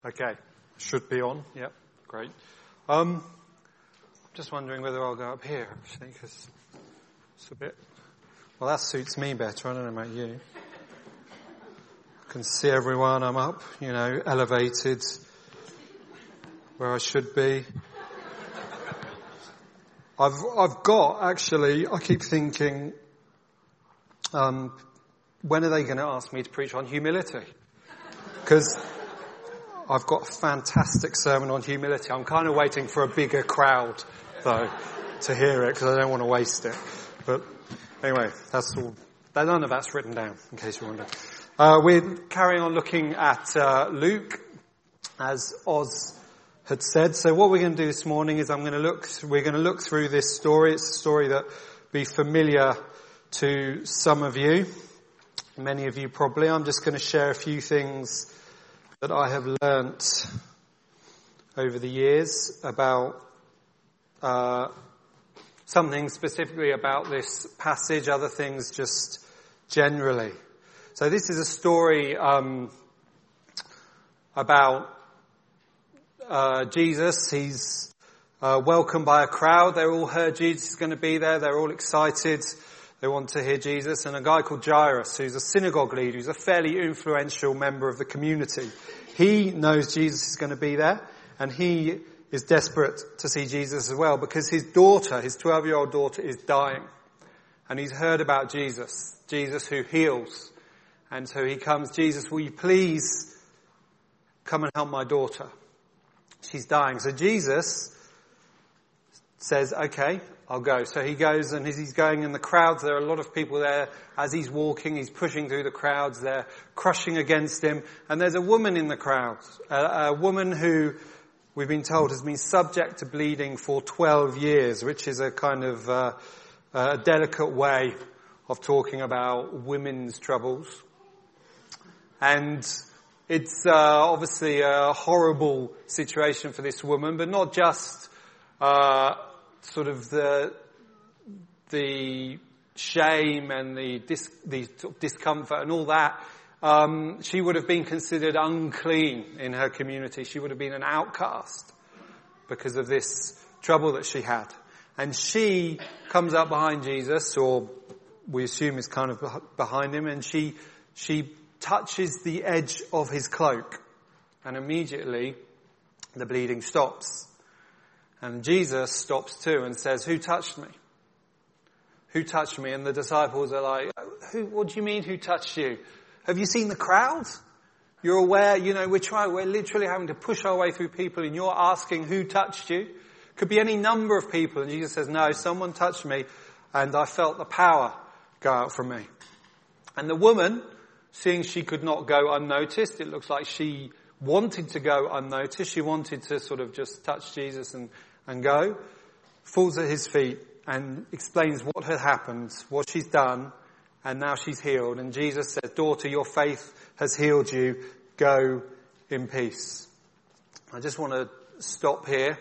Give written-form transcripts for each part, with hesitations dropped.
Okay, should be on. Yep, great. Just wondering whether I'll go up here, actually, because it's a bit... Well, that suits me better. I don't know about you. I can see everyone. I'm up, elevated where I should be. I've got, actually, I keep thinking, when are they going to ask me to preach on humility? Because I've got a fantastic sermon on humility. I'm kind of waiting for a bigger crowd, though, to hear it, because I don't want to waste it. But anyway, that's all. None of that's written down, in case you wonder. We're carrying on looking at Luke, as Oz had said. So what we're going to do this morning is we're going to look through this story. It's a story that will be familiar to some of you, many of you probably. I'm just going to share a few things that I have learnt over the years about something specifically about this passage, other things just generally. So this is a story about Jesus. He's welcomed by a crowd. They all heard Jesus is going to be there. They're all excited. They want to hear Jesus. And a guy called Jairus, who's a synagogue leader, who's a fairly influential member of the community. He knows Jesus is going to be there, and he is desperate to see Jesus as well, because his daughter, his 12-year-old daughter, is dying. And he's heard about Jesus who heals. And so he comes, Jesus, will you please come and help my daughter? She's dying. So Jesus says, okay, I'll go. So he goes, and as he's going in the crowds, there are a lot of people there. As he's walking, he's pushing through the crowds. They're crushing against him. And there's a woman in the crowd, a woman who we've been told has been subject to bleeding for 12 years, which is a kind of a delicate way of talking about women's troubles. And it's obviously a horrible situation for this woman, but not just sort of the shame and the discomfort and all that. She would have been considered unclean in her community. She would have been an outcast because of this trouble that she had. And she comes up behind Jesus, or we assume is kind of behind him, and she touches the edge of his cloak, and immediately the bleeding stops. And Jesus stops too and says, who touched me? Who touched me? And the disciples are like, what do you mean, who touched you? Have you seen the crowd? You're aware, we're literally having to push our way through people, and you're asking who touched you? Could be any number of people. And Jesus says, no, someone touched me, and I felt the power go out from me. And the woman, seeing she could not go unnoticed, it looks like she wanted to go unnoticed. She wanted to sort of just touch Jesus and go, falls at his feet and explains what had happened, what she's done, and now she's healed. And Jesus says, daughter, your faith has healed you. Go in peace. I just want to stop here,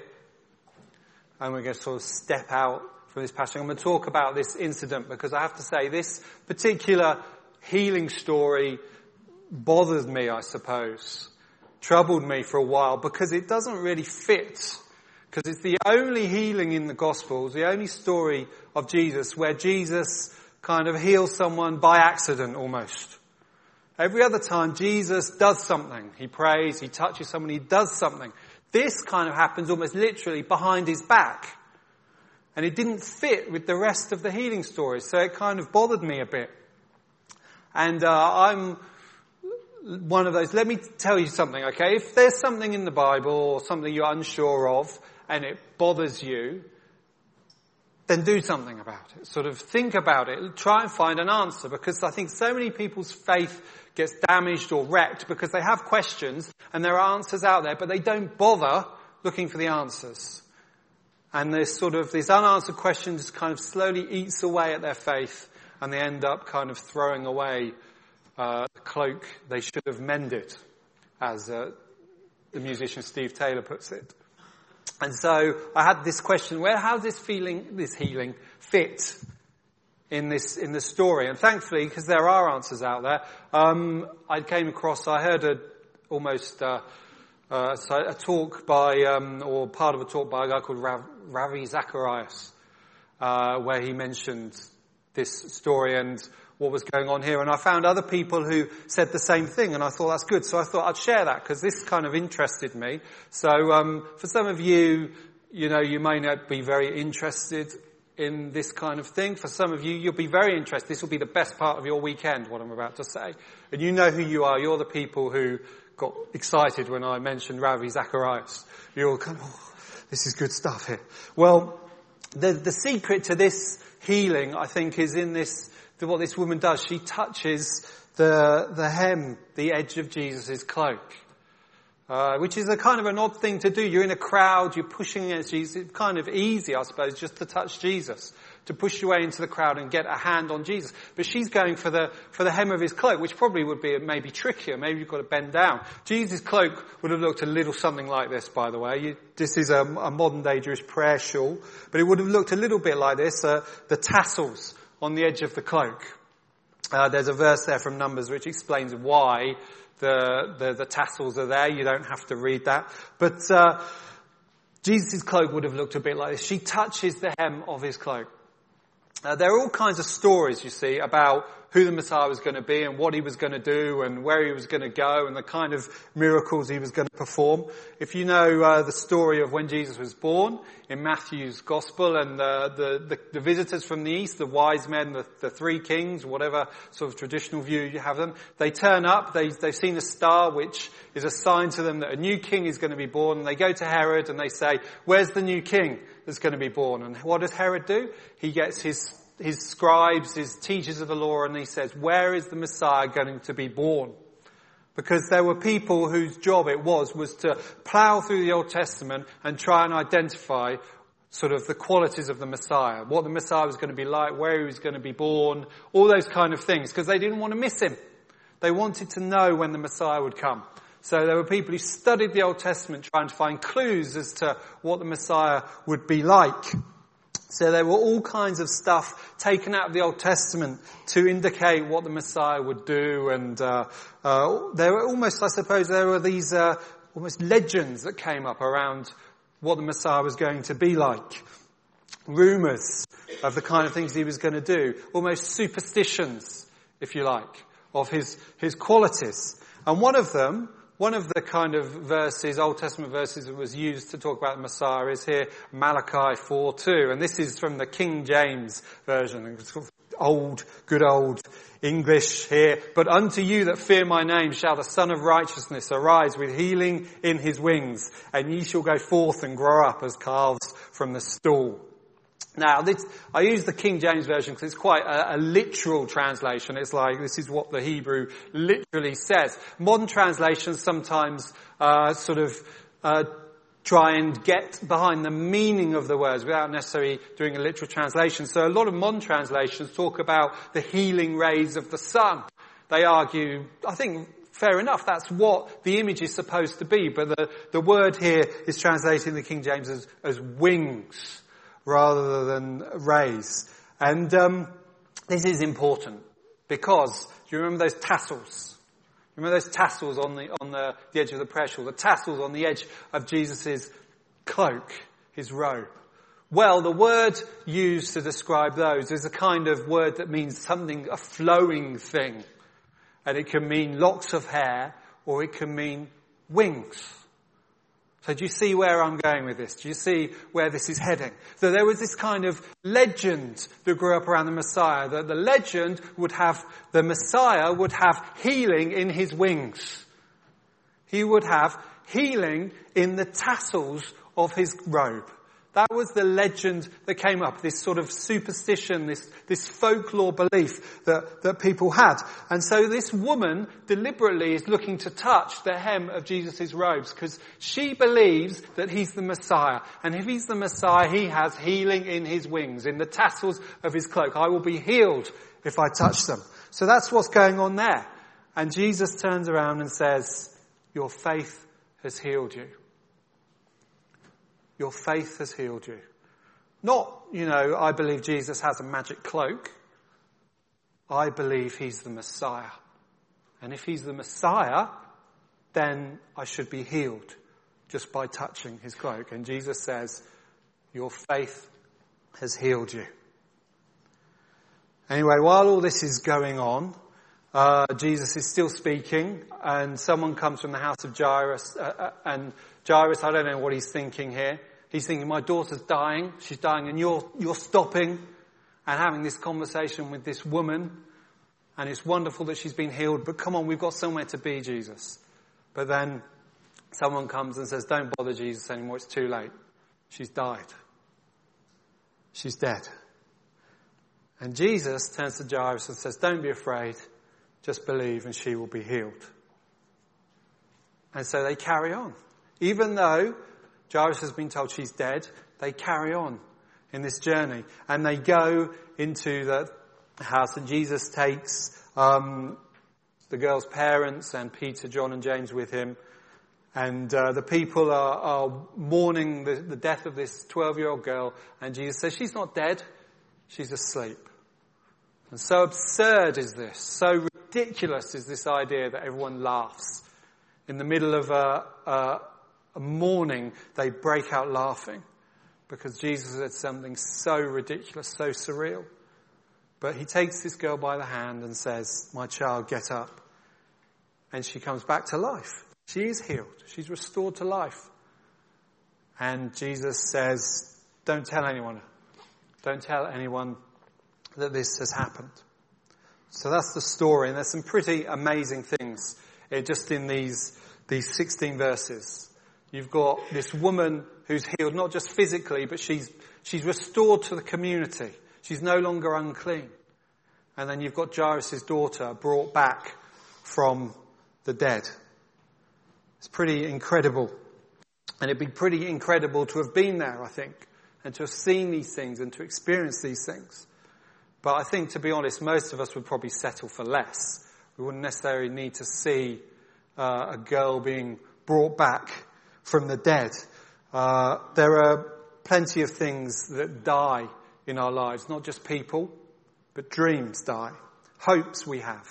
and we're going to sort of step out from this passage. I'm going to talk about this incident, because I have to say this particular healing story bothered me, I suppose, troubled me for a while, because it doesn't really fit, because it's the only healing in the Gospels, the only story of Jesus where Jesus kind of heals someone by accident almost. Every other time Jesus does something. He prays, he touches someone, he does something. This kind of happens almost literally behind his back. And it didn't fit with the rest of the healing stories, so it kind of bothered me a bit. And I'm one of those. Let me tell you something, okay? If there's something in the Bible or something you're unsure of and it bothers you, then do something about it. Sort of think about it. Try and find an answer, because I think so many people's faith gets damaged or wrecked because they have questions and there are answers out there, but they don't bother looking for the answers. And this unanswered question just kind of slowly eats away at their faith, and they end up kind of throwing away the cloak they should have mended, as the musician Steve Taylor puts it. And so I had this question: how does this healing fit in the story? And thankfully, because there are answers out there, I heard a talk by, or part of a talk by a guy called Ravi Zacharias, where he mentioned this story and what was going on here. And I found other people who said the same thing, and I thought that's good. So I thought I'd share that because this kind of interested me. So for some of you, you may not be very interested in this kind of thing. For some of you, you'll be very interested. This will be the best part of your weekend, what I'm about to say. And you know who you are. You're the people who got excited when I mentioned Ravi Zacharias. You're all kind of, this is good stuff here. Well, the secret to this healing, I think, is in what this woman does. She touches the hem, the edge of Jesus' cloak. Which is a kind of an odd thing to do. You're in a crowd, you're pushing against Jesus. It's kind of easy, I suppose, just to touch Jesus, to push your way into the crowd and get a hand on Jesus. But she's going for the hem of his cloak, which probably would be maybe trickier. Maybe you've got to bend down. Jesus' cloak would have looked a little something like this, by the way. This is a modern day Jewish prayer shawl, but it would have looked a little bit like this, the tassels on the edge of the cloak. There's a verse there from Numbers which explains why the tassels are there. You don't have to read that. But Jesus' cloak would have looked a bit like this. She touches the hem of his cloak. There are all kinds of stories, you see, about who the Messiah was going to be and what he was going to do and where he was going to go and the kind of miracles he was going to perform. If you know the story of when Jesus was born in Matthew's Gospel and the visitors from the east, the wise men, the three kings, whatever sort of traditional view you have them, they turn up, they've seen a star which is a sign to them that a new king is going to be born, and they go to Herod and they say, where's the new king that's going to be born? And what does Herod do? He gets his scribes, his teachers of the law, and he says, where is the Messiah going to be born? Because there were people whose job it was to plough through the Old Testament and try and identify sort of the qualities of the Messiah, what the Messiah was going to be like, where he was going to be born, all those kind of things, because they didn't want to miss him. They wanted to know when the Messiah would come. So there were people who studied the Old Testament trying to find clues as to what the Messiah would be like. So there were all kinds of stuff taken out of the Old Testament to indicate what the Messiah would do. And there were almost, I suppose, there were these almost legends that came up around what the Messiah was going to be like. Rumours of the kind of things he was going to do. Almost superstitions, if you like, of his qualities. And one of the kind of verses, Old Testament verses that was used to talk about the Messiah is here, Malachi 4:2. And this is from the King James version. It's good old English here. But unto you that fear my name shall the Son of Righteousness arise with healing in his wings. And ye shall go forth and grow up as calves from the stall. Now, I use the King James Version because it's quite a literal translation. It's like, this is what the Hebrew literally says. Modern translations sometimes try and get behind the meaning of the words without necessarily doing a literal translation. So a lot of modern translations talk about the healing rays of the sun. They argue, I think, fair enough, that's what the image is supposed to be. But the word here is translated in the King James as wings, rather than rays. And this is important because, do you remember those tassels? Remember those tassels on the edge of the prayer shawl? The tassels on the edge of Jesus' cloak, his robe. Well, the word used to describe those is a kind of word that means something, a flowing thing. And it can mean locks of hair, or it can mean wings. So do you see where I'm going with this? Do you see where this is heading? So there was this kind of legend that grew up around the Messiah, that the legend would have, the Messiah would have healing in his wings. He would have healing in the tassels of his robe. That was the legend that came up, this sort of superstition, this folklore belief that people had. And so this woman deliberately is looking to touch the hem of Jesus' robes because she believes that he's the Messiah. And if he's the Messiah, he has healing in his wings, in the tassels of his cloak. I will be healed if I touch them. So that's what's going on there. And Jesus turns around and says, your faith has healed you. Your faith has healed you. Not, I believe Jesus has a magic cloak. I believe he's the Messiah. And if he's the Messiah, then I should be healed. just by touching his cloak. And Jesus says, your faith has healed you. Anyway, while all this is going on, Jesus is still speaking, and someone comes from the house of Jairus, and Jairus, I don't know what he's thinking here. He's thinking, my daughter's dying, she's dying, and you're stopping and having this conversation with this woman, and it's wonderful that she's been healed, but come on, we've got somewhere to be, Jesus. But then someone comes and says, don't bother Jesus anymore, it's too late. She's died. She's dead. And Jesus turns to Jairus and says, don't be afraid, just believe and she will be healed. And so they carry on. Even though Jairus has been told she's dead, they carry on in this journey. And they go into the house, and Jesus takes the girl's parents and Peter, John and James with him. And the people are mourning the death of this 12-year-old girl. And Jesus says, she's not dead, she's asleep. And so absurd is this, so ridiculous is this idea that everyone laughs. In the middle of a mourning, they break out laughing because Jesus said something so ridiculous, so surreal. But he takes this girl by the hand and says, my child, get up. And she comes back to life. She is healed. She's restored to life. And Jesus says, don't tell anyone. Don't tell anyone that this has happened. So that's the story. And there's some pretty amazing things just in these 16 verses. You've got this woman who's healed, not just physically, but she's restored to the community. She's no longer unclean. And then you've got Jairus' daughter brought back from the dead. It's pretty incredible. And it'd be pretty incredible to have been there, I think, and to have seen these things and to experience these things. But I think, to be honest, most of us would probably settle for less. We wouldn't necessarily need to see a girl being brought back from the dead. There are plenty of things that die in our lives, not just people, but dreams die. Hopes we have.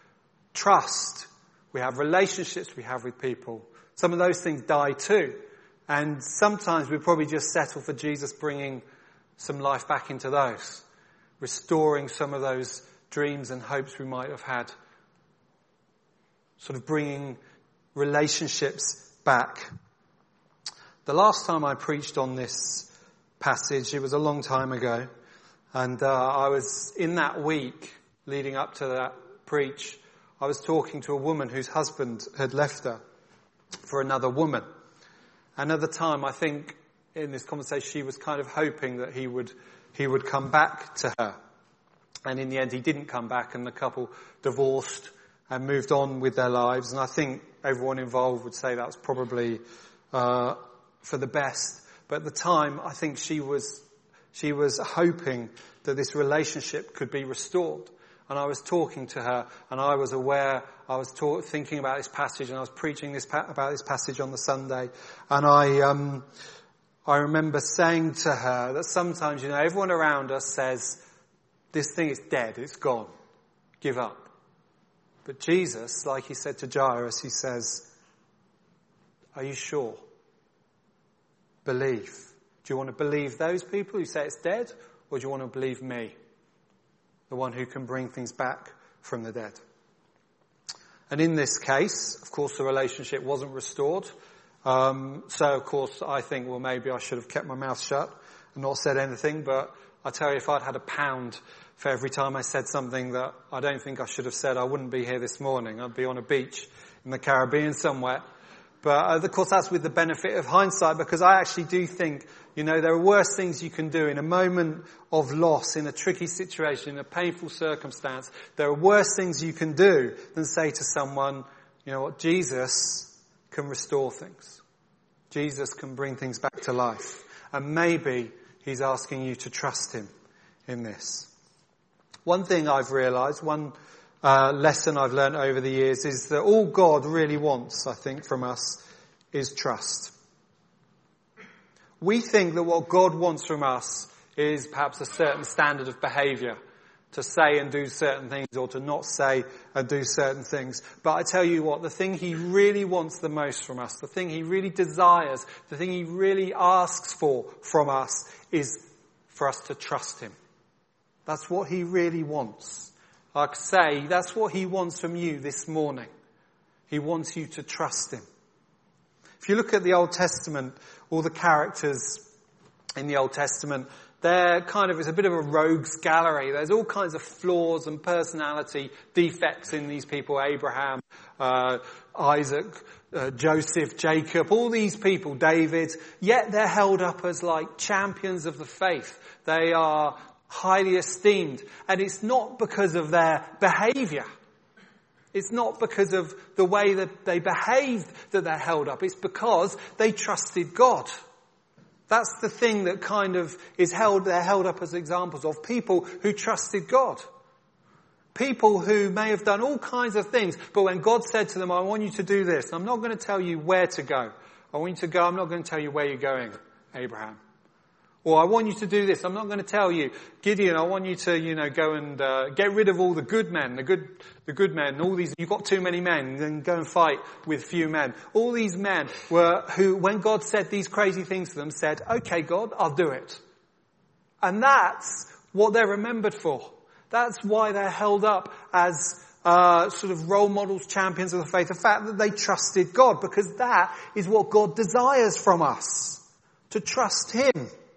Trust we have. Relationships we have with people. Some of those things die too. And sometimes we probably just settle for Jesus bringing some life back into those. Restoring some of those dreams and hopes we might have had. Sort of bringing relationships back. The last time I preached on this passage, it was a long time ago. And I was in that week leading up to that preach, I was talking to a woman whose husband had left her for another woman. And at the time, I think in this conversation, she was kind of hoping that he would come back to her. And in the end, he didn't come back, and the couple divorced and moved on with their lives. And I think everyone involved would say that was probably for the best. But at the time, I think she was hoping that this relationship could be restored. And I was talking to her, and I was aware, I was thinking about this passage, and I was preaching about this passage on the Sunday. And I remember saying to her that sometimes, everyone around us says, this thing is dead, it's gone, give up. But Jesus, like he said to Jairus, he says, are you sure? Believe. Do you want to believe those people who say it's dead, or do you want to believe me, the one who can bring things back from the dead? And in this case, of course, the relationship wasn't restored. So, of course, I think, well, maybe I should have kept my mouth shut and not said anything. But I tell you, if I'd had £1 for every time I said something that I don't think I should have said, I wouldn't be here this morning. I'd be on a beach in the Caribbean somewhere. But, of course, that's with the benefit of hindsight, because I actually do think, there are worse things you can do in a moment of loss, in a tricky situation, in a painful circumstance. There are worse things you can do than say to someone, Jesus can restore things. Jesus can bring things back to life. And maybe he's asking you to trust him in this. One thing I've realised, one lesson I've learned over the years, is that all God really wants, I think, from us is trust. We think that what God wants from us is perhaps a certain standard of behaviour, to say and do certain things or to not say and do certain things. But I tell you what, the thing he really wants the most from us, the thing he really desires, the thing he really asks for from us is for us to trust him. That's what he really wants. Like I say, that's what he wants from you this morning. He wants you to trust him. If you look at the Old Testament, all the characters in the Old Testament, it's a bit of a rogues gallery. There's all kinds of flaws and personality defects in these people. Abraham, Isaac, Joseph, Jacob, all these people, David, yet they're held up as like champions of the faith. They are highly esteemed. And it's not because of their behaviour. It's not because of the way that they behaved that they're held up. It's because they trusted God. That's the thing that kind of they're held up as examples of people who trusted God. People who may have done all kinds of things, but when God said to them, I want you to do this, I'm not going to tell you where to go. I want you to go, I'm not going to tell you where you're going, Abraham. Or I want you to do this, I'm not going to tell you, Gideon, I want you to, go and get rid of all the good men, the good men, all these, you've got too many men, then go and fight with few men. All these men who, when God said these crazy things to them, said, okay, God, I'll do it. And that's what they're remembered for. That's why they're held up as sort of role models, champions of the faith. The fact that they trusted God, because that is what God desires from us, to trust him.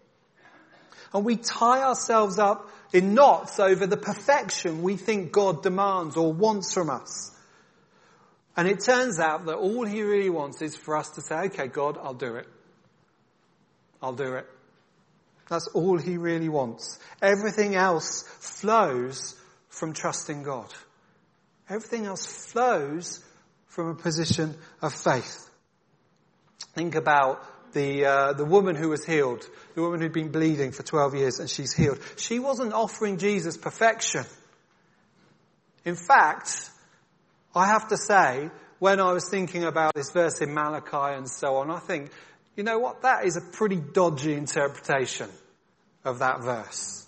And we tie ourselves up in knots over the perfection we think God demands or wants from us. And it turns out that all he really wants is for us to say, okay, God, I'll do it. I'll do it. That's all he really wants. Everything else flows from trusting God. Everything else flows from a position of faith. Think about the woman who was healed, the woman who'd been bleeding for 12 years and she's healed. She wasn't offering Jesus perfection. In fact, I have to say, when I was thinking about this verse in Malachi and so on, I think, you know what, that is a pretty dodgy interpretation of that verse.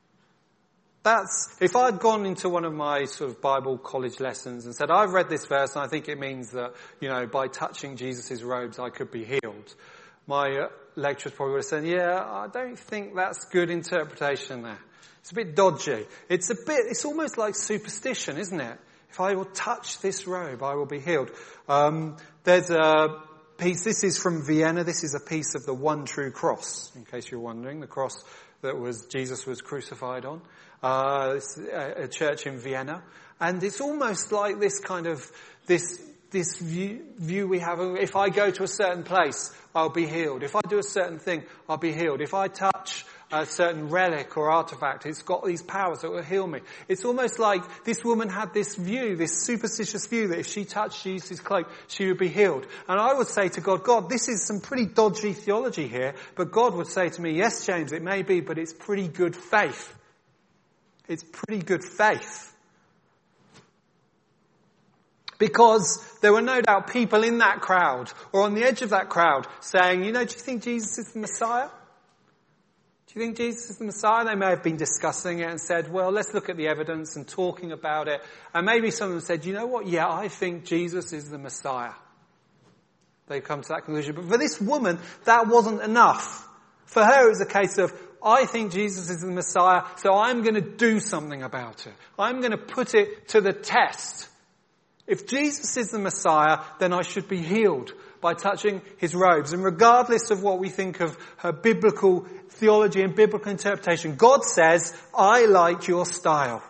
If I'd gone into one of my sort of Bible college lessons and said, I've read this verse and I think it means that, by touching Jesus' robes I could be healed, my lecturers probably would have said, yeah, I don't think that's good interpretation there. It's a bit dodgy. It's almost like superstition, isn't it? If I will touch this robe, I will be healed. There's a piece, this is from Vienna, this is a piece of the one true cross, in case you're wondering, the cross that Jesus was crucified on. It's a church in Vienna. And it's almost like this kind of, this view we have. If I go to a certain place, I'll be healed. If I do a certain thing, I'll be healed. If I touch a certain relic or artifact, it's got these powers that will heal me. It's almost like this woman had this view, this superstitious view that if she touched Jesus' cloak, she would be healed. And I would say to God, this is some pretty dodgy theology here, but God would say to me, yes, James, it may be, but it's pretty good faith. It's pretty good faith. Because there were no doubt people in that crowd or on the edge of that crowd saying, do you think Jesus is the Messiah? Do you think Jesus is the Messiah? They may have been discussing it and said, well, let's look at the evidence and talking about it. And maybe some of them said, you know what? Yeah, I think Jesus is the Messiah. They come to that conclusion. But for this woman, that wasn't enough. For her, it was a case of, I think Jesus is the Messiah, so I'm going to do something about it. I'm going to put it to the test. If Jesus is the Messiah, then I should be healed by touching his robes. And regardless of what we think of her biblical theology and biblical interpretation, God says, I like your style.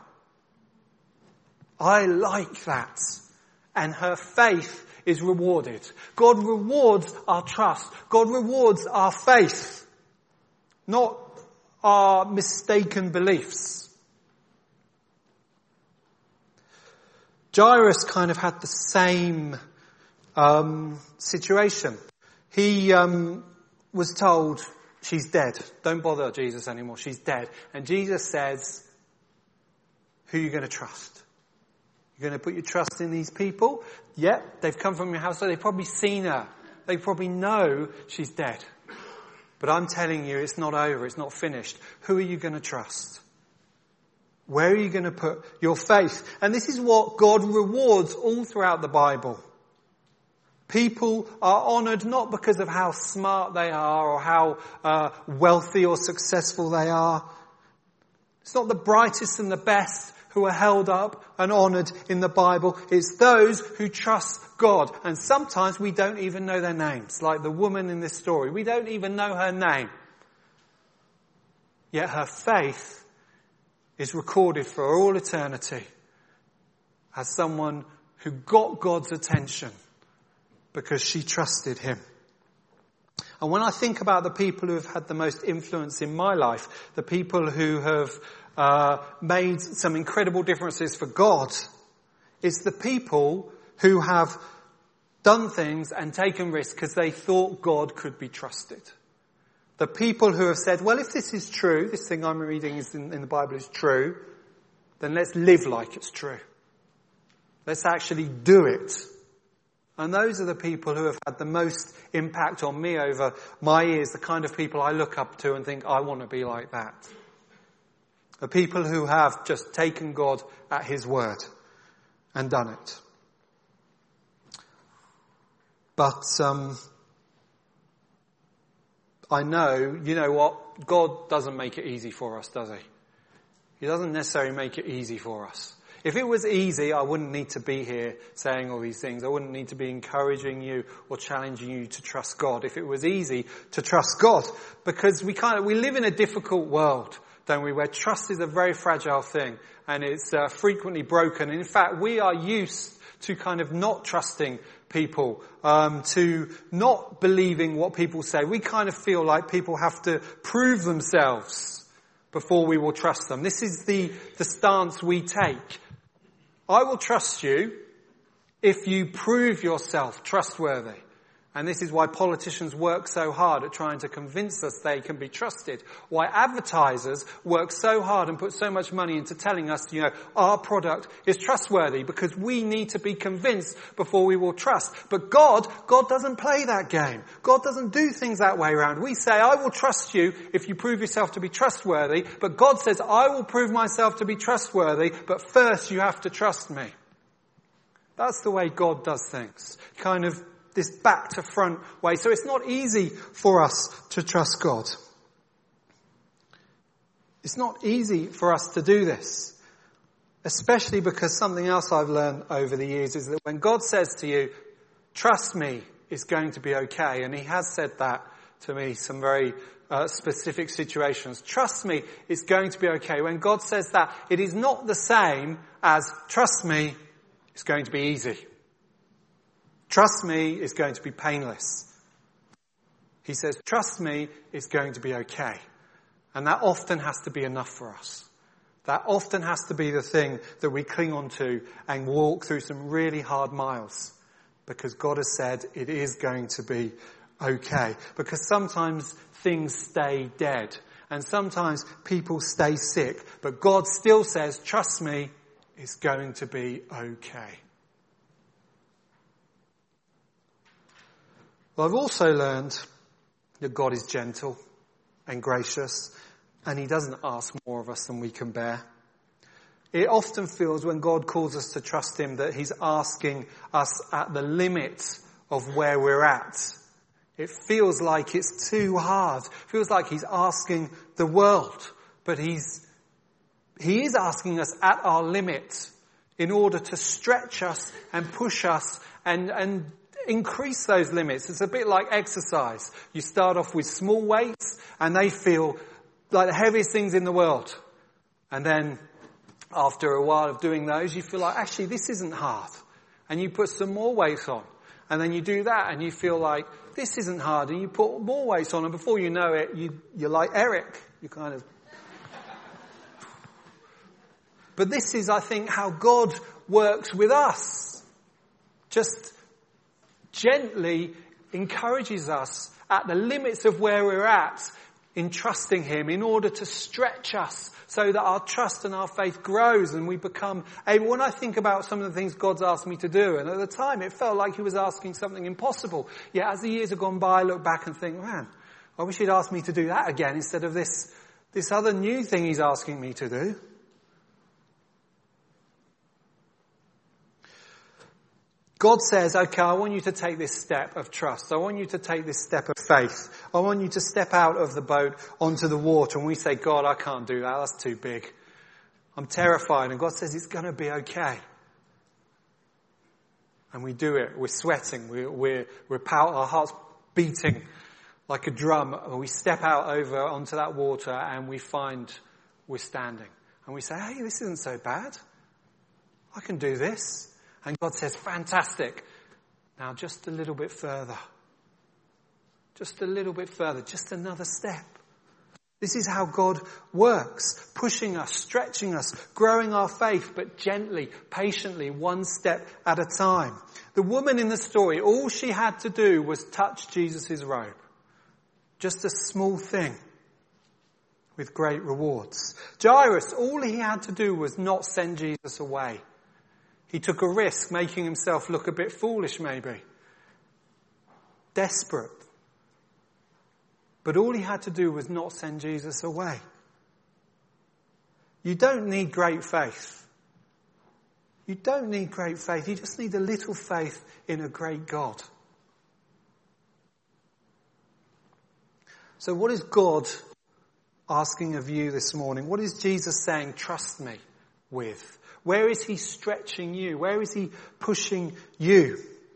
I like that. And her faith is rewarded. God rewards our trust. God rewards our faith, not our mistaken beliefs. Jairus kind of had the same situation. He was told, she's dead. Don't bother Jesus anymore. She's dead. And Jesus says, who are you going to trust? You're going to put your trust in these people? Yep, they've come from your house, so they've probably seen her. They probably know she's dead. But I'm telling you, it's not over. It's not finished. Who are you going to trust? Where are you going to put your faith? And this is what God rewards all throughout the Bible. People are honoured not because of how smart they are or how wealthy or successful they are. It's not the brightest and the best who are held up and honoured in the Bible. It's those who trust God. And sometimes we don't even know their names, like the woman in this story. We don't even know her name. Yet her faith is recorded for all eternity as someone who got God's attention because she trusted him. And when I think about the people who have had the most influence in my life, the people who have made some incredible differences for God, it's the people who have done things and taken risks because they thought God could be trusted. The people who have said, well, if this is true, this thing I'm reading is in the Bible is true, then let's live like it's true. Let's actually do it. And those are the people who have had the most impact on me over my years, the kind of people I look up to and think, I want to be like that. The people who have just taken God at his word and done it. But I know, you know what? God doesn't make it easy for us, does he? He doesn't necessarily make it easy for us. If it was easy, I wouldn't need to be here saying all these things. I wouldn't need to be encouraging you or challenging you to trust God. If it was easy to trust God, because we live in a difficult world, don't we? Where trust is a very fragile thing and it's frequently broken. In fact, we are used to kind of not trusting people, to not believing what people say. We kind of feel like people have to prove themselves before we will trust them. This is the stance we take. I will trust you if you prove yourself trustworthy. And this is why politicians work so hard at trying to convince us they can be trusted. Why advertisers work so hard and put so much money into telling us, our product is trustworthy, because we need to be convinced before we will trust. But God doesn't play that game. God doesn't do things that way around. We say, I will trust you if you prove yourself to be trustworthy. But God says, I will prove myself to be trustworthy, but first you have to trust me. That's the way God does things. Kind of this back to front way. So it's not easy for us to trust God. It's not easy for us to do this. Especially because something else I've learned over the years is that when God says to you, trust me, it's going to be okay. And he has said that to me, some very specific situations. Trust me, it's going to be okay. When God says that, it is not the same as trust me, it's going to be easy. Trust me, it's going to be painless. He says, trust me, it's going to be okay. And that often has to be enough for us. That often has to be the thing that we cling on to and walk through some really hard miles. Because God has said it is going to be okay. Because sometimes things stay dead. And sometimes people stay sick. But God still says, trust me, it's going to be okay. Well, I've also learned that God is gentle and gracious, and he doesn't ask more of us than we can bear. It often feels when God calls us to trust him that he's asking us at the limit of where we're at. It feels like it's too hard. It feels like he's asking the world, but he is asking us at our limit in order to stretch us and push us and increase those limits. It's a bit like exercise. You start off with small weights and they feel like the heaviest things in the world. And then after a while of doing those, you feel like, actually, this isn't hard. And you put some more weights on. And then you do that and you feel like, this isn't hard. And you put more weights on, and before you know it, you're like Eric. You kind of... But this is, I think, how God works with us. Just gently encourages us at the limits of where we're at in trusting him in order to stretch us so that our trust and our faith grows and we become able. When I think about some of the things God's asked me to do, and at the time it felt like he was asking something impossible. Yet as the years have gone by, I look back and think, man, I wish he'd asked me to do that again instead of this other new thing he's asking me to do. God says, okay, I want you to take this step of trust. I want you to take this step of faith. I want you to step out of the boat onto the water. And we say, God, I can't do that. That's too big. I'm terrified. And God says, it's going to be okay. And we do it. We're sweating. Our heart's beating like a drum. And we step out over onto that water and we find we're standing. And we say, hey, this isn't so bad. I can do this. And God says, fantastic. Now just a little bit further. Just a little bit further. Just another step. This is how God works. Pushing us, stretching us, growing our faith, but gently, patiently, one step at a time. The woman in the story, all she had to do was touch Jesus' robe. Just a small thing with great rewards. Jairus, all he had to do was not send Jesus away. He took a risk, making himself look a bit foolish maybe. Desperate. But all he had to do was not send Jesus away. You don't need great faith. You don't need great faith. You just need a little faith in a great God. So what is God asking of you this morning? What is Jesus saying, trust me with? Where is he stretching you? Where is he pushing you?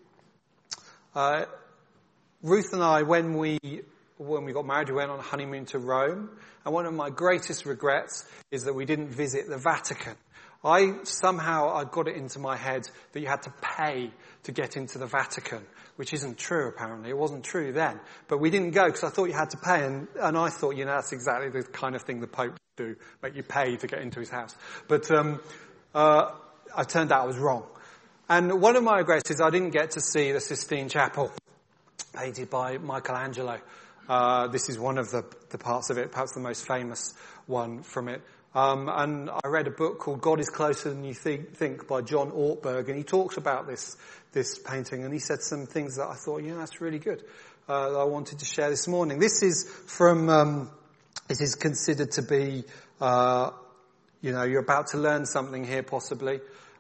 Ruth and I, when we got married, we went on a honeymoon to Rome. And one of my greatest regrets is that we didn't visit the Vatican. I got it into my head that you had to pay to get into the Vatican, which isn't true apparently. It wasn't true then. But we didn't go because I thought you had to pay. And I thought, that's exactly the kind of thing the Pope do, make you pay to get into his house. But I turned out I was wrong. And one of my regrets is I didn't get to see the Sistine Chapel, painted by Michelangelo. This is one of the parts of it, perhaps the most famous one from it. And I read a book called God is Closer Than You Think by John Ortberg, and he talks about this painting, and he said some things that I thought, that's really good, that I wanted to share this morning. This is from, this is considered to be, you're about to learn something here possibly.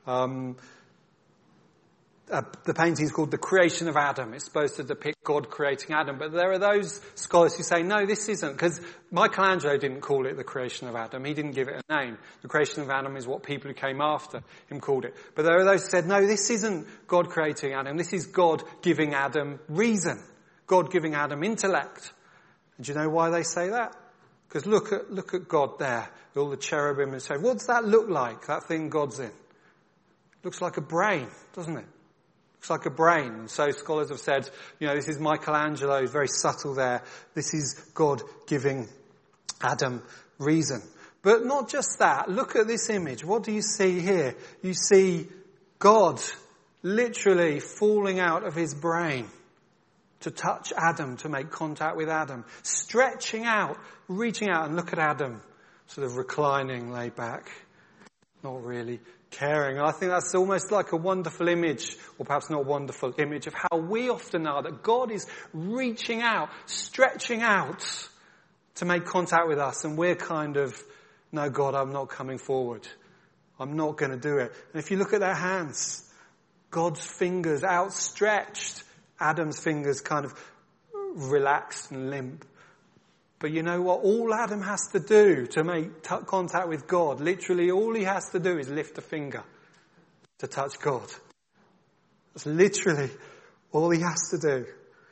The painting is called The Creation of Adam. It's supposed to depict God creating Adam. But there are those scholars who say, no, this isn't. Because Michelangelo didn't call it The Creation of Adam. He didn't give it a name. The Creation of Adam is what people who came after him called it. But there are those who said, no, this isn't God creating Adam. This is God giving Adam reason. God giving Adam intellect. And do you know why they say that? Because look at God there, with all the cherubim and so. What does that look like, that thing God's in? Looks like a brain, doesn't it? Looks like a brain. And so scholars have said, this is Michelangelo, he's very subtle there. This is God giving Adam reason. But not just that. Look at this image. What do you see here? You see God literally falling out of his brain to touch Adam, to make contact with Adam. Stretching out, reaching out, and look at Adam, sort of reclining, laid back, not really caring. I think that's almost like a wonderful image, or perhaps not a wonderful image, of how we often are, that God is reaching out, stretching out to make contact with us, and we're kind of, no, God, I'm not coming forward. I'm not going to do it. And if you look at their hands, God's fingers outstretched, Adam's fingers kind of relaxed and limp. But you know what? All Adam has to do to make contact with God, literally all he has to do is lift a finger to touch God. That's literally all he has to do.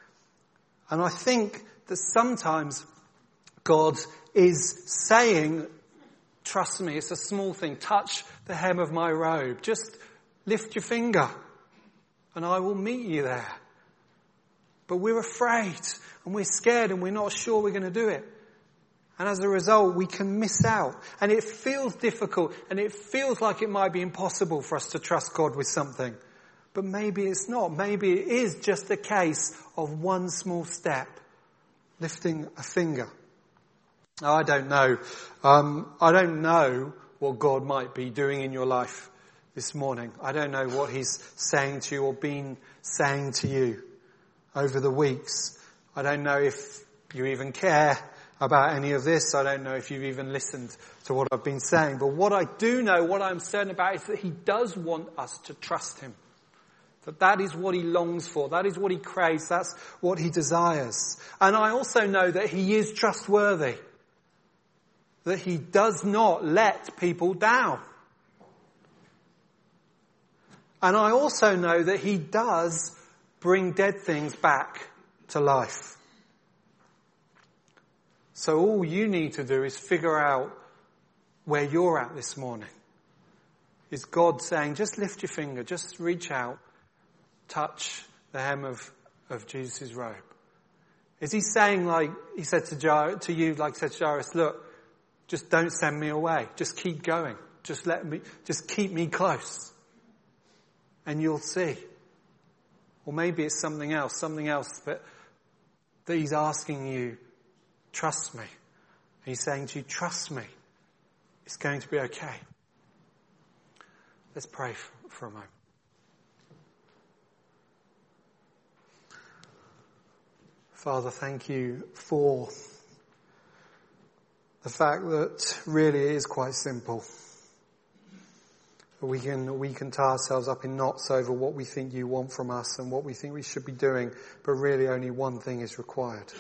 And I think that sometimes God is saying, trust me, it's a small thing. Touch the hem of my robe. Just lift your finger and I will meet you there. But we're afraid and we're scared and we're not sure we're going to do it. And as a result, we can miss out. And it feels difficult and it feels like it might be impossible for us to trust God with something. But maybe it's not. Maybe it is just a case of one small step, lifting a finger. Now, I don't know. I don't know what God might be doing in your life this morning. I don't know what he's saying to you or been saying to you over the weeks. I don't know if you even care about any of this. I don't know if you've even listened to what I've been saying. But what I do know, what I'm certain about, is that he does want us to trust him. That is what he longs for. That is what he craves. That's what he desires. And I also know that he is trustworthy. That he does not let people down. And I also know that he does bring dead things back to life. So all you need to do is figure out where you're at this morning. Is God saying, just lift your finger, just reach out, touch the hem of Jesus' robe? Is he saying, like he said to you, like he said to Jairus, look, just don't send me away. Just keep going. Just keep me close. And you'll see. Or maybe it's something else that he's asking you, trust me. He's saying to you, trust me. It's going to be okay. Let's pray for a moment. Father, thank you for the fact that really it is quite simple. We can tie ourselves up in knots over what we think you want from us and what we think we should be doing, but really only one thing is required.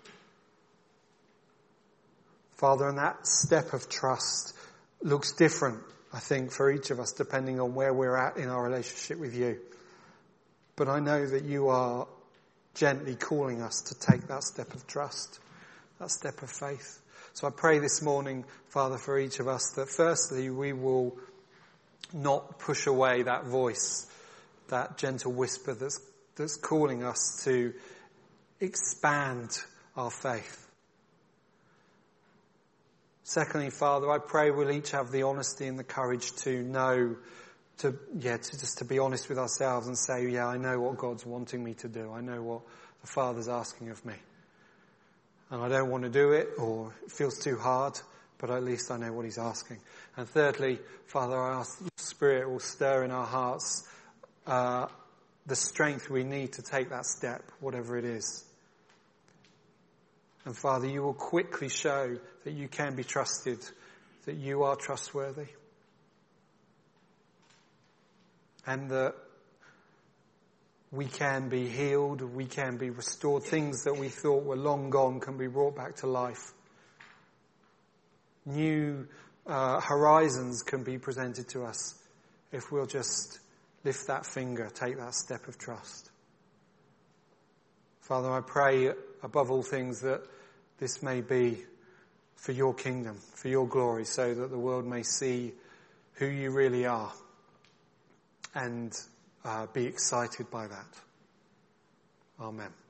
Father, and that step of trust looks different, I think, for each of us, depending on where we're at in our relationship with you. But I know that you are gently calling us to take that step of trust, that step of faith. So I pray this morning, Father, for each of us, that firstly we will not push away that voice, that gentle whisper that's calling us to expand our faith. Secondly, Father, I pray we'll each have the honesty and the courage to know, to be honest with ourselves and say, yeah, I know what God's wanting me to do. I know what the Father's asking of me. And I don't want to do it, or it feels too hard, but at least I know what he's asking. And thirdly, Father, I ask your Spirit will stir in our hearts the strength we need to take that step, whatever it is. And Father, you will quickly show that you can be trusted, that you are trustworthy. And that we can be healed, we can be restored. Things that we thought were long gone can be brought back to life. New horizons can be presented to us if we'll just lift that finger, take that step of trust. Father, I pray above all things that this may be for your kingdom, for your glory, so that the world may see who you really are and be excited by that. Amen.